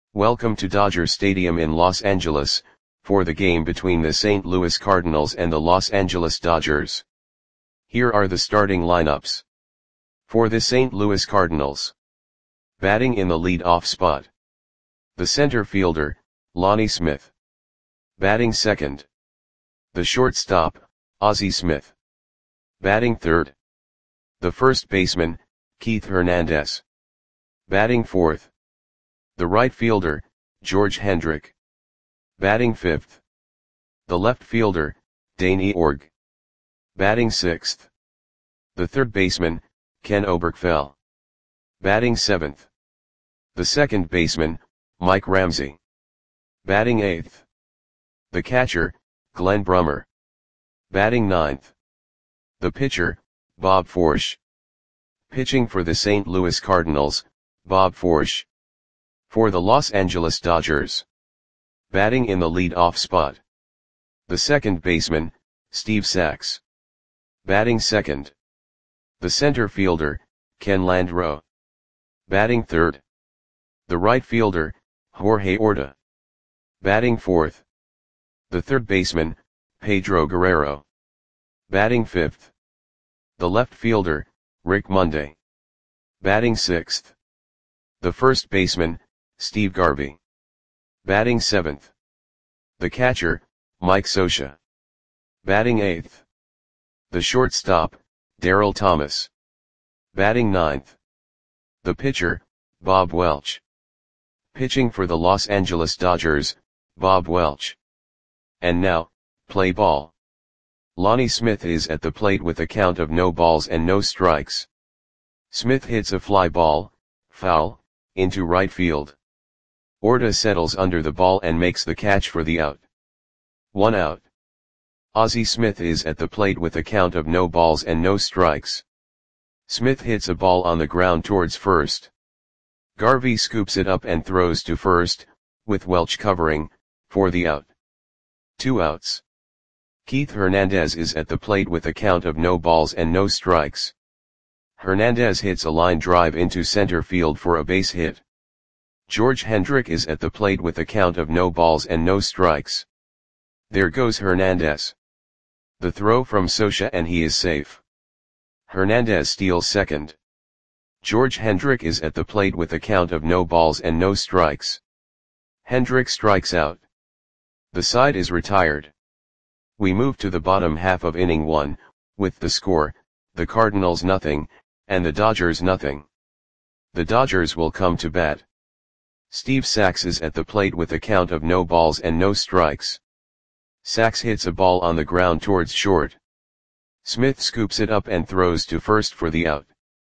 Welcome to Dodger Stadium in Los Angeles, for the game between the St. Louis Cardinals and the Los Angeles Dodgers. Here are the starting lineups. For the St. Louis Cardinals. Batting in the lead-off spot. The center fielder, Lonnie Smith. Batting second. The shortstop, Ozzie Smith. Batting third. The first baseman, Keith Hernandez. Batting fourth. The right fielder, George Hendrick. Batting fifth. The left fielder, Dane Eorg. Batting sixth. The third baseman, Ken Oberkfell. Batting seventh. The second baseman, Mike Ramsey. Batting eighth. The catcher, Glenn Brummer. Batting ninth. The pitcher, Bob Forsch. Pitching for the St. Louis Cardinals, Bob Forsch. For the Los Angeles Dodgers. Batting in the lead-off spot. The second baseman, Steve Sax. Batting second. The center fielder, Ken Landreaux. Batting third. The right fielder, Jorge Orta. Batting fourth. The third baseman, Pedro Guerrero. Batting fifth. The left fielder, Rick Monday. Batting sixth. The first baseman, Steve Garvey. Batting seventh. The catcher, Mike Scioscia. Batting eighth. The shortstop, Darryl Thomas. Batting ninth. The pitcher, Bob Welch. Pitching for the Los Angeles Dodgers, Bob Welch. And now, play ball. Lonnie Smith is at the plate with a count of no balls and no strikes. Smith hits a fly ball, foul, into right field. Orta settles under the ball and makes the catch for the out. 1 out. Ozzie Smith is at the plate with a count of no balls and no strikes. Smith hits a ball on the ground towards first. Garvey scoops it up and throws to first, with Welch covering, for the out. 2 outs. Keith Hernandez is at the plate with a count of no balls and no strikes. Hernandez hits a line drive into center field for a base hit. George Hendrick is at the plate with a count of no balls and no strikes. There goes Hernandez. The throw from Scioscia and he is safe. Hernandez steals second. George Hendrick is at the plate with a count of no balls and no strikes. Hendrick strikes out. The side is retired. We move to the bottom half of inning 1, with the score, the Cardinals nothing, and the Dodgers nothing. The Dodgers will come to bat. Steve Sax is at the plate with a count of no balls and no strikes. Sax hits a ball on the ground towards short. Smith scoops it up and throws to first for the out.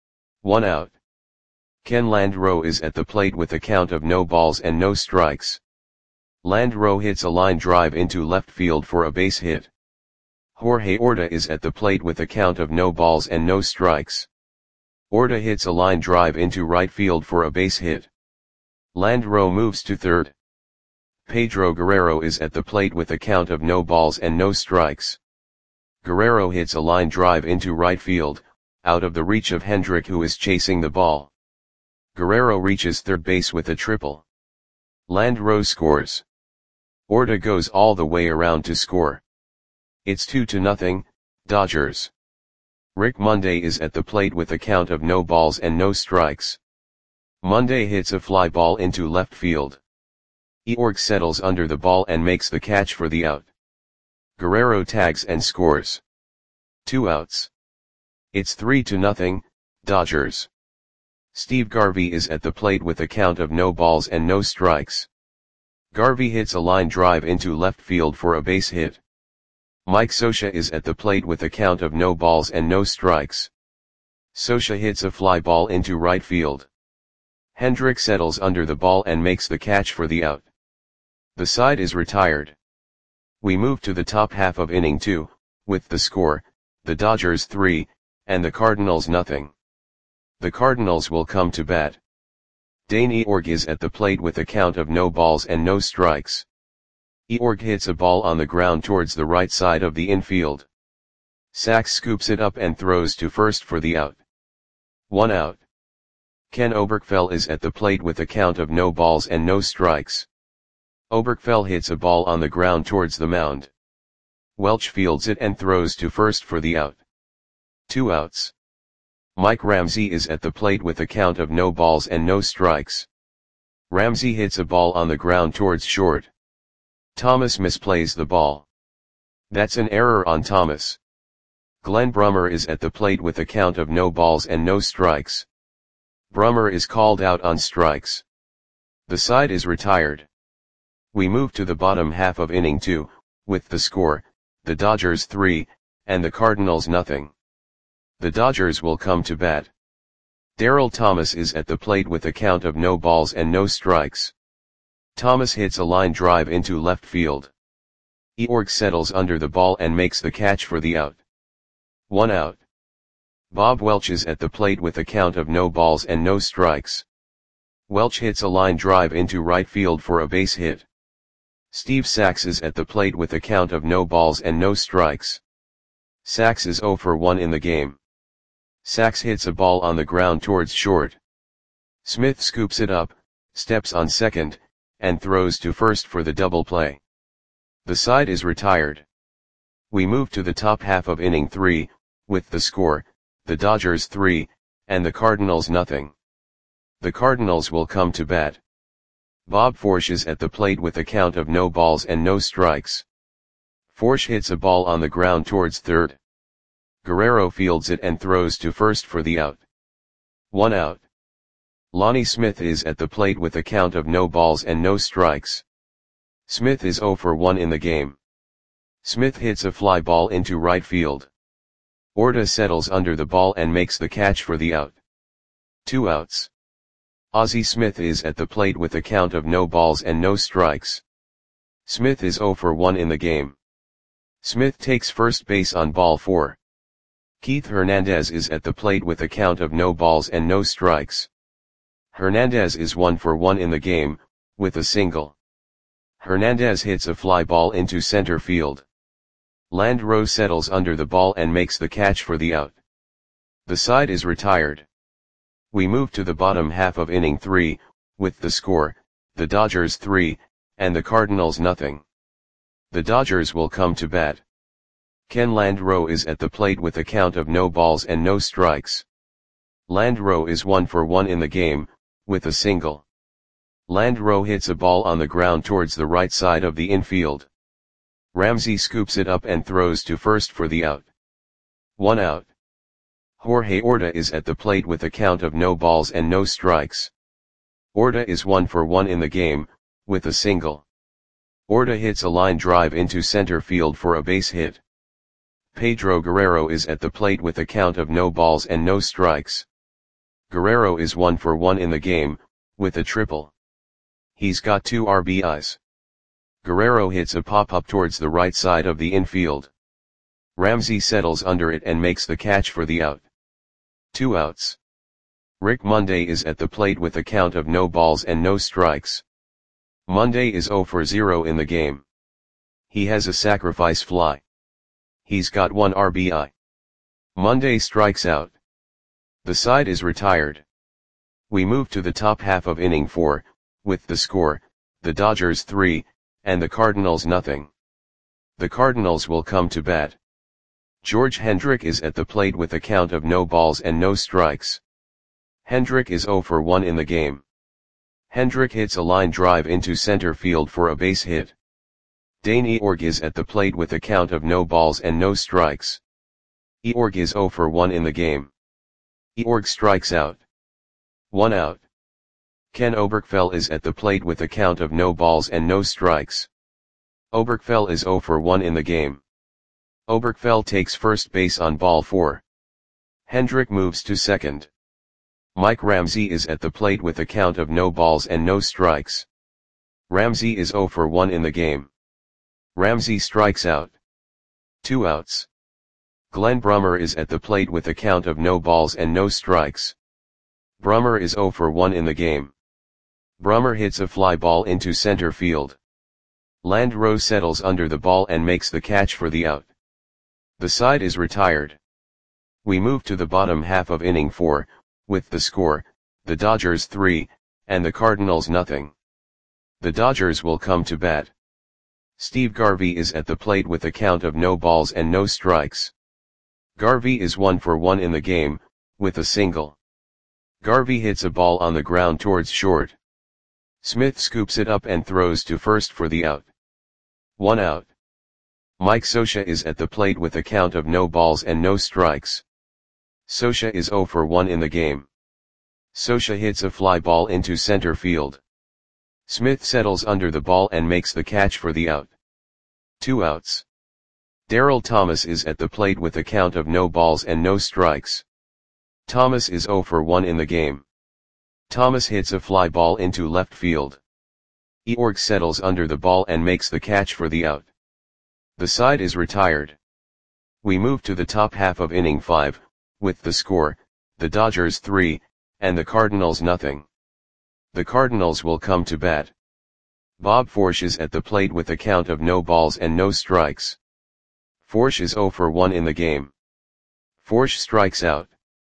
1 out. Ken Landreaux is at the plate with a count of no balls and no strikes. Landreaux hits a line drive into left field for a base hit. Jorge Orta is at the plate with a count of no balls and no strikes. Orta hits a line drive into right field for a base hit. Landreaux moves to third. Pedro Guerrero is at the plate with a count of no balls and no strikes. Guerrero hits a line drive into right field, out of the reach of Hendrick who is chasing the ball. Guerrero reaches third base with a triple. Landreaux scores. Orta goes all the way around to score. It's 2-0, Dodgers. Rick Monday is at the plate with a count of no balls and no strikes. Monday hits a fly ball into left field. Eorg settles under the ball and makes the catch for the out. Guerrero tags and scores. 2 outs. It's 3-0, Dodgers. Steve Garvey is at the plate with a count of no balls and no strikes. Garvey hits a line drive into left field for a base hit. Mike Scioscia is at the plate with a count of no balls and no strikes. Scioscia hits a fly ball into right field. Hendrick settles under the ball and makes the catch for the out. The side is retired. We move to the top half of inning 2, with the score, the Dodgers 3, and the Cardinals nothing. The Cardinals will come to bat. Dane Eorg is at the plate with a count of no balls and no strikes. Eorg hits a ball on the ground towards the right side of the infield. Sax scoops it up and throws to first for the out. 1 out. Ken Oberkfell is at the plate with a count of no balls and no strikes. Oberkfell hits a ball on the ground towards the mound. Welch fields it and throws to first for the out. 2 outs. Mike Ramsey is at the plate with a count of no balls and no strikes. Ramsey hits a ball on the ground towards short. Thomas misplays the ball. That's an error on Thomas. Glenn Brummer is at the plate with a count of no balls and no strikes. Brummer is called out on strikes. The side is retired. We move to the bottom half of inning 2, with the score, the Dodgers 3, and the Cardinals nothing. The Dodgers will come to bat. Darryl Thomas is at the plate with a count of no balls and no strikes. Thomas hits a line drive into left field. Eorg settles under the ball and makes the catch for the out. 1 out. Bob Welch is at the plate with a count of no balls and no strikes. Welch hits a line drive into right field for a base hit. Steve Sax is at the plate with a count of no balls and no strikes. Sax is 0 for 1 in the game. Sax hits a ball on the ground towards short. Smith scoops it up, steps on second, and throws to first for the double play. The side is retired. We move to the top half of inning 3, with the score, the Dodgers 3, and the Cardinals nothing. The Cardinals will come to bat. Bob Forsch is at the plate with a count of no balls and no strikes. Forsch hits a ball on the ground towards third. Guerrero fields it and throws to first for the out. 1 out. Lonnie Smith is at the plate with a count of no balls and no strikes. Smith is 0 for 1 in the game. Smith hits a fly ball into right field. Orta settles under the ball and makes the catch for the out. 2 outs. Ozzie Smith is at the plate with a count of no balls and no strikes. Smith is 0 for 1 in the game. Smith takes first base on ball 4. Keith Hernandez is at the plate with a count of no balls and no strikes. Hernandez is 1 for 1 in the game, with a single. Hernandez hits a fly ball into center field. Landreau settles under the ball and makes the catch for the out. The side is retired. We move to the bottom half of inning 3, with the score, the Dodgers 3, and the Cardinals nothing. The Dodgers will come to bat. Ken Landreau is at the plate with a count of no balls and no strikes. Landreau is 1 for 1 in the game, with a single. Landreau hits a ball on the ground towards the right side of the infield. Ramsey scoops it up and throws to first for the out. 1 out. Jorge Orta is at the plate with a count of no balls and no strikes. Orta is 1 for 1 in the game, with a single. Orta hits a line drive into center field for a base hit. Pedro Guerrero is at the plate with a count of no balls and no strikes. Guerrero is 1 for 1 in the game, with a triple. He's got 2 RBIs. Guerrero hits a pop-up towards the right side of the infield. Ramsey settles under it and makes the catch for the out. 2 outs. Rick Monday is at the plate with a count of no balls and no strikes. Monday is 0 for 0 in the game. He has a sacrifice fly. He's got 1 RBI. Monday strikes out. The side is retired. We move to the top half of inning 4, with the score, the Dodgers 3, and the Cardinals nothing. The Cardinals will come to bat. George Hendrick is at the plate with a count of no balls and no strikes. Hendrick is 0 for 1 in the game. Hendrick hits a line drive into center field for a base hit. Dane Eorg is at the plate with a count of no balls and no strikes. Eorg is 0 for 1 in the game. Eorg strikes out. 1 out. Ken Oberkfell is at the plate with a count of no balls and no strikes. Oberkfell is 0 for 1 in the game. Oberkfell takes first base on ball 4. Hendrick moves to second. Mike Ramsey is at the plate with a count of no balls and no strikes. Ramsey is 0 for 1 in the game. Ramsey strikes out. 2 outs. Glenn Brummer is at the plate with a count of no balls and no strikes. Brummer is 0 for 1 in the game. Brummer hits a fly ball into center field. Landreau settles under the ball and makes the catch for the out. The side is retired. We move to the bottom half of inning 4, with the score, the Dodgers 3, and the Cardinals nothing. The Dodgers will come to bat. Steve Garvey is at the plate with a count of no balls and no strikes. Garvey is 1 for 1 in the game, with a single. Garvey hits a ball on the ground towards short. Smith scoops it up and throws to first for the out. 1 out. Mike Scioscia is at the plate with a count of no balls and no strikes. Scioscia is 0 for 1 in the game. Scioscia hits a fly ball into center field. Smith settles under the ball and makes the catch for the out. 2 outs. Darryl Thomas is at the plate with a count of no balls and no strikes. Thomas is 0 for 1 in the game. Thomas hits a fly ball into left field. Eorg settles under the ball and makes the catch for the out. The side is retired. We move to the top half of inning 5, with the score, the Dodgers 3, and the Cardinals nothing. The Cardinals will come to bat. Bob Forsch is at the plate with a count of no balls and no strikes. Forsch is 0 for 1 in the game. Forsch strikes out.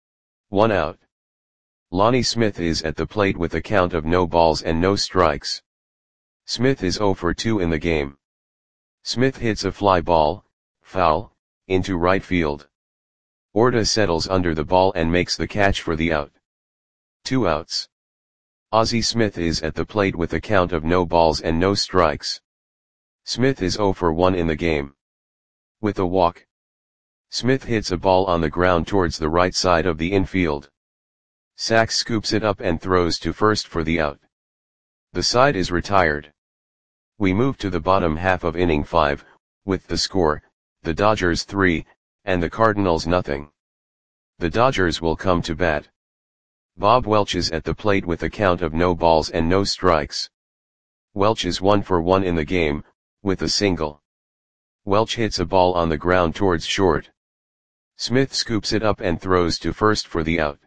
1 out. Lonnie Smith is at the plate with a count of no balls and no strikes. Smith is 0 for 2 in the game. Smith hits a fly ball, foul, into right field. Orta settles under the ball and makes the catch for the out. 2 outs. Ozzie Smith is at the plate with a count of no balls and no strikes. Smith is 0 for 1 in the game. With a walk. Smith hits a ball on the ground towards the right side of the infield. Sachs scoops it up and throws to first for the out. The side is retired. We move to the bottom half of inning 5, with the score, the Dodgers 3, and the Cardinals nothing. The Dodgers will come to bat. Bob Welch is at the plate with a count of no balls and no strikes. Welch is 1 for 1 in the game, with a single. Welch hits a ball on the ground towards short. Smith scoops it up and throws to first for the out.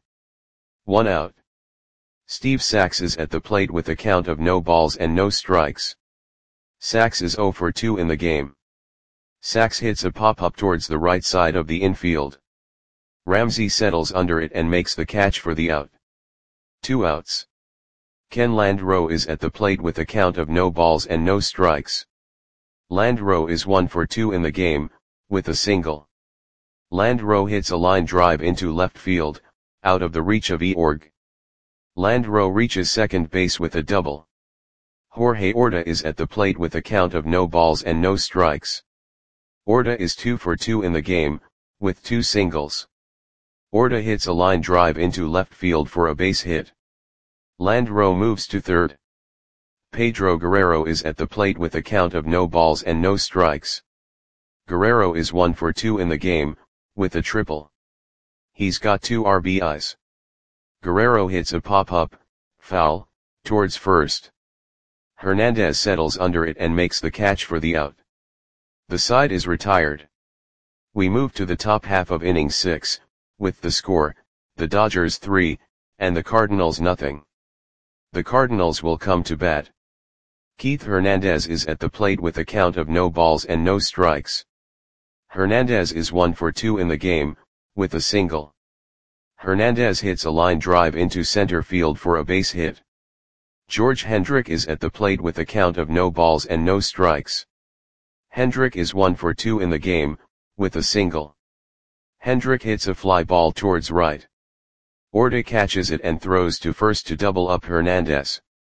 1 out. Steve Sachs is at the plate with a count of no balls and no strikes. Sachs is 0 for 2 in the game. Sachs hits a pop-up towards the right side of the infield. Ramsey settles under it and makes the catch for the out. 2 outs. Ken Landreau is at the plate with a count of no balls and no strikes. Landreau is 1 for 2 in the game, with a single. Landreau hits a line drive into left field, out of the reach of Eorg. Landreau reaches second base with a double. Jorge Orta is at the plate with a count of no balls and no strikes. Orta is 2 for 2 in the game, with 2 singles. Orta hits a line drive into left field for a base hit. Landreau moves to third. Pedro Guerrero is at the plate with a count of no balls and no strikes. Guerrero is 1 for 2 in the game, with a triple. He's got 2 RBIs. Guerrero hits a pop-up, foul, towards first. Hernandez settles under it and makes the catch for the out. The side is retired. We move to the top half of inning 6, with the score, the Dodgers 3, and the Cardinals nothing. The Cardinals will come to bat. Keith Hernandez is at the plate with a count of no balls and no strikes. Hernandez is 1 for 2 in the game, with a single. Hernandez hits a line drive into center field for a base hit. George Hendrick is at the plate with a count of no balls and no strikes. Hendrick is 1 for 2 in the game, with a single. Hendrick hits a fly ball towards right. Orta catches it and throws to first to double up Hernandez.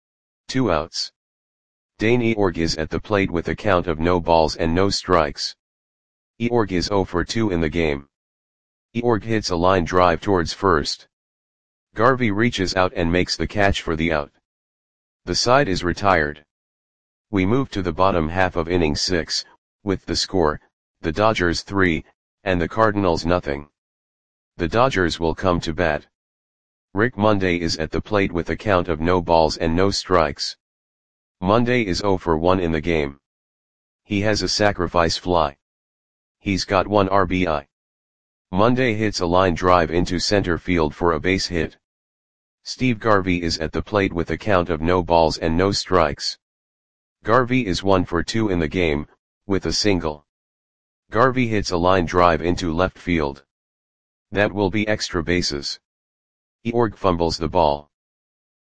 2 outs. Dane Eorg is at the plate with a count of no balls and no strikes. Eorg is 0 for 2 in the game. Eorg hits a line drive towards first. Garvey reaches out and makes the catch for the out. The side is retired. We move to the bottom half of inning 6, with the score, the Dodgers 3, and the Cardinals nothing. The Dodgers will come to bat. Rick Monday is at the plate with a count of no balls and no strikes. Monday is 0 for 1 in the game. He has a sacrifice fly. He's got 1 RBI. Monday hits a line drive into center field for a base hit. Steve Garvey is at the plate with a count of no balls and no strikes. Garvey is 1 for 2 in the game, with a single. Garvey hits a line drive into left field. That will be extra bases. Eorg fumbles the ball.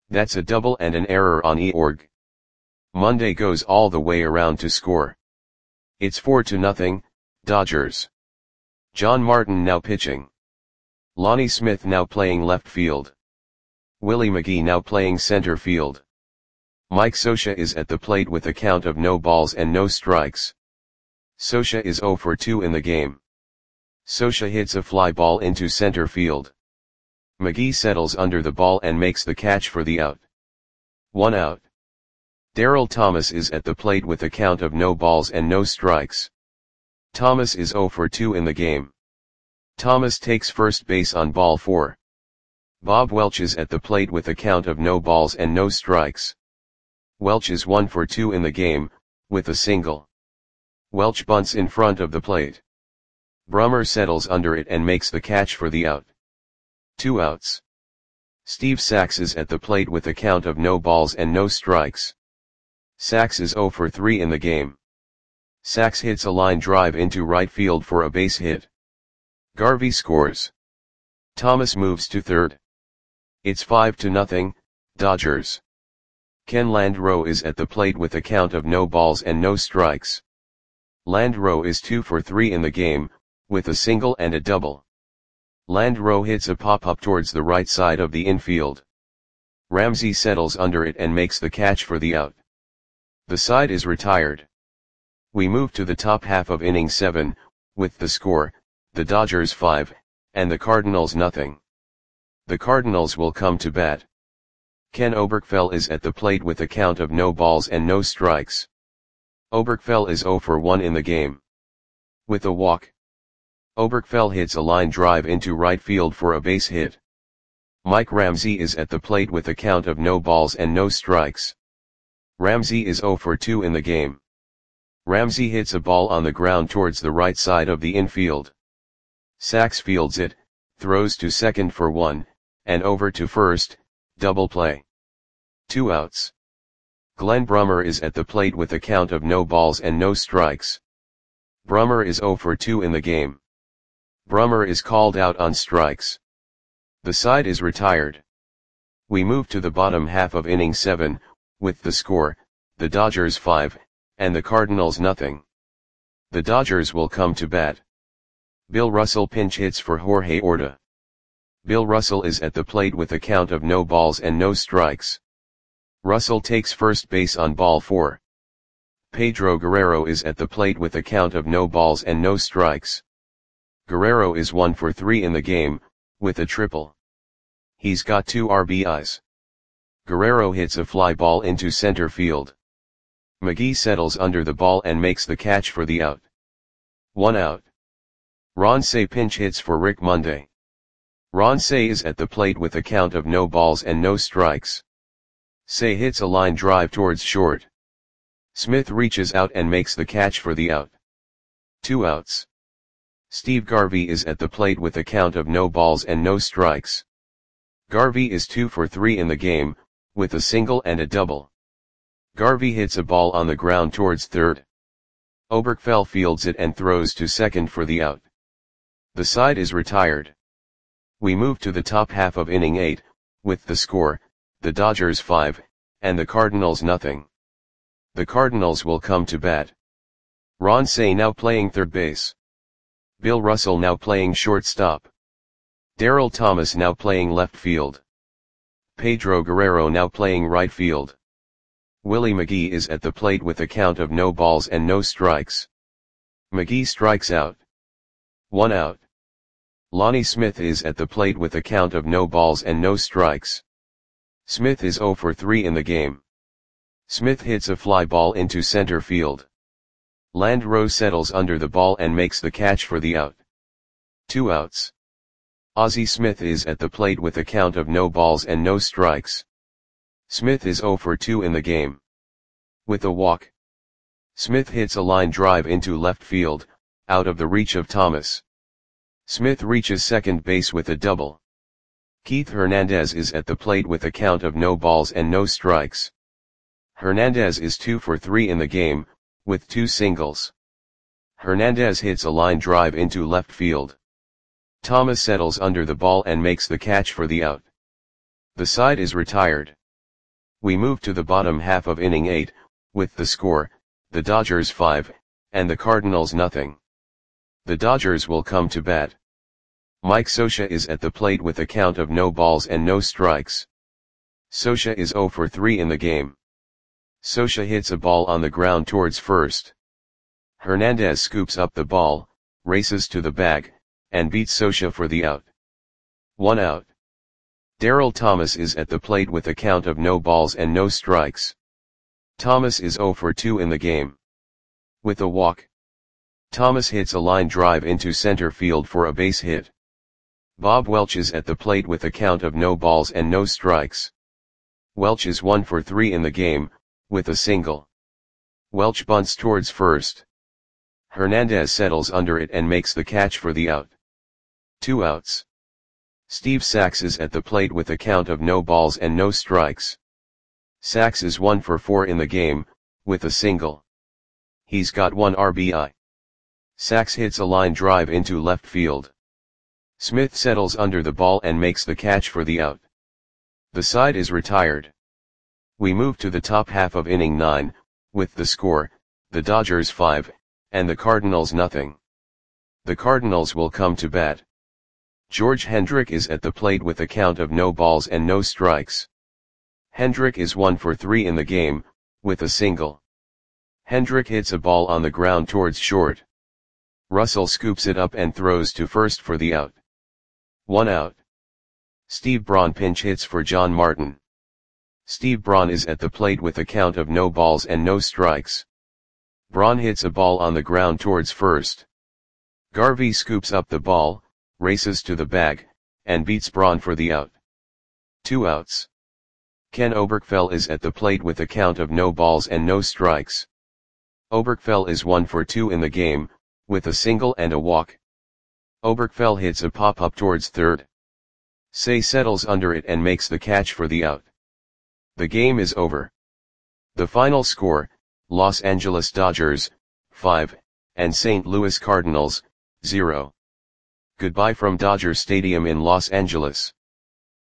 That's a double and an error on Eorg. Monday goes all the way around to score. It's 4-0, Dodgers. John Martin now pitching. Lonnie Smith now playing left field. Willie McGee now playing center field. Mike Scioscia is at the plate with a count of no balls and no strikes. Scioscia is 0 for 2 in the game. Scioscia hits a fly ball into center field. McGee settles under the ball and makes the catch for the out. 1 out. Darryl Thomas is at the plate with a count of no balls and no strikes. Thomas is 0 for 2 in the game. Thomas takes first base on ball 4. Bob Welch is at the plate with a count of no balls and no strikes. Welch is 1 for 2 in the game, with a single. Welch bunts in front of the plate. Brummer settles under it and makes the catch for the out. 2 outs. Steve Sax is at the plate with a count of no balls and no strikes. Sax is 0 for 3 in the game. Sax hits a line drive into right field for a base hit. Garvey scores. Thomas moves to third. It's 5-0, Dodgers. Ken Landreau is at the plate with a count of no balls and no strikes. Landreau is 2 for 3 in the game, with a single and a double. Landreau hits a pop-up towards the right side of the infield. Ramsey settles under it and makes the catch for the out. The side is retired. We move to the top half of inning 7, with the score, the Dodgers 5, and the Cardinals nothing. The Cardinals will come to bat. Ken Oberkfell is at the plate with a count of no balls and no strikes. Oberkfell is 0 for 1 in the game. With a walk. Oberkfell hits a line drive into right field for a base hit. Mike Ramsey is at the plate with a count of no balls and no strikes. Ramsey is 0 for 2 in the game. Ramsey hits a ball on the ground towards the right side of the infield. Sax fields it, throws to second for 1, and over to first, double play. 2 outs. Glenn Brummer is at the plate with a count of no balls and no strikes. Brummer is 0 for 2 in the game. Brummer is called out on strikes. The side is retired. We move to the bottom half of inning 7, with the score, the Dodgers 5, and the Cardinals nothing. The Dodgers will come to bat. Bill Russell pinch hits for Jorge Orta. Bill Russell is at the plate with a count of no balls and no strikes. Russell takes first base on ball 4. Pedro Guerrero is at the plate with a count of no balls and no strikes. Guerrero is 1 for 3 in the game, with a triple. He's got 2 RBIs. Guerrero hits a fly ball into center field. McGee settles under the ball and makes the catch for the out. 1 out. Ron Cey pinch hits for Rick Monday. Ron Cey is at the plate with a count of no balls and no strikes. Cey hits a line drive towards short. Smith reaches out and makes the catch for the out. 2 outs. Steve Garvey is at the plate with a count of no balls and no strikes. Garvey is 2 for 3 in the game, with a single and a double. Garvey hits a ball on the ground towards third. Oberkfell fields it and throws to second for the out. The side is retired. We move to the top half of inning 8, with the score, the Dodgers 5, and the Cardinals nothing. The Cardinals will come to bat. Ron Cey now playing third base. Bill Russell now playing shortstop. Darryl Thomas now playing left field. Pedro Guerrero now playing right field. Willie McGee is at the plate with a count of no balls and no strikes. McGee strikes out. 1 out. Lonnie Smith is at the plate with a count of no balls and no strikes. Smith is 0 for 3 in the game. Smith hits a fly ball into center field. Landreau settles under the ball and makes the catch for the out. 2 outs. Ozzie Smith is at the plate with a count of no balls and no strikes. Smith is 0 for 2 in the game. With a walk. Smith hits a line drive into left field, out of the reach of Thomas. Smith reaches second base with a double. Keith Hernandez is at the plate with a count of no balls and no strikes. Hernandez is 2 for 3 in the game, with 2 singles. Hernandez hits a line drive into left field. Thomas settles under the ball and makes the catch for the out. The side is retired. We move to the bottom half of inning 8, with the score, the Dodgers 5, and the Cardinals nothing. The Dodgers will come to bat. Mike Scioscia is at the plate with a count of no balls and no strikes. Scioscia is 0 for 3 in the game. Scioscia hits a ball on the ground towards first. Hernandez scoops up the ball, races to the bag, and beats Scioscia for the out. 1 out. Darryl Thomas is at the plate with a count of no balls and no strikes. Thomas is 0 for 2 in the game. With a walk, Thomas hits a line drive into center field for a base hit. Bob Welch is at the plate with a count of no balls and no strikes. Welch is 1 for 3 in the game, with a single. Welch bunts towards first. Hernandez settles under it and makes the catch for the out. 2 outs. Steve Sax is at the plate with a count of no balls and no strikes. Sax is 1 for 4 in the game, with a single. He's got 1 RBI. Sax hits a line drive into left field. Smith settles under the ball and makes the catch for the out. The side is retired. We move to the top half of inning 9, with the score, the Dodgers 5, and the Cardinals nothing. The Cardinals will come to bat. George Hendrick is at the plate with a count of no balls and no strikes. Hendrick is 1 for 3 in the game, with a single. Hendrick hits a ball on the ground towards short. Russell scoops it up and throws to first for the out. 1 out. Steve Braun pinch hits for John Martin. Steve Braun is at the plate with a count of no balls and no strikes. Braun hits a ball on the ground towards first. Garvey scoops up the ball, races to the bag, and beats Braun for the out. 2 outs. Ken Oberkfell is at the plate with a count of no balls and no strikes. Oberkfell is 1 for 2 in the game, with a single and a walk. Oberkfell hits a pop-up towards third. Say settles under it and makes the catch for the out. The game is over. The final score, Los Angeles Dodgers, 5, and St. Louis Cardinals, 0. Goodbye from Dodger Stadium in Los Angeles.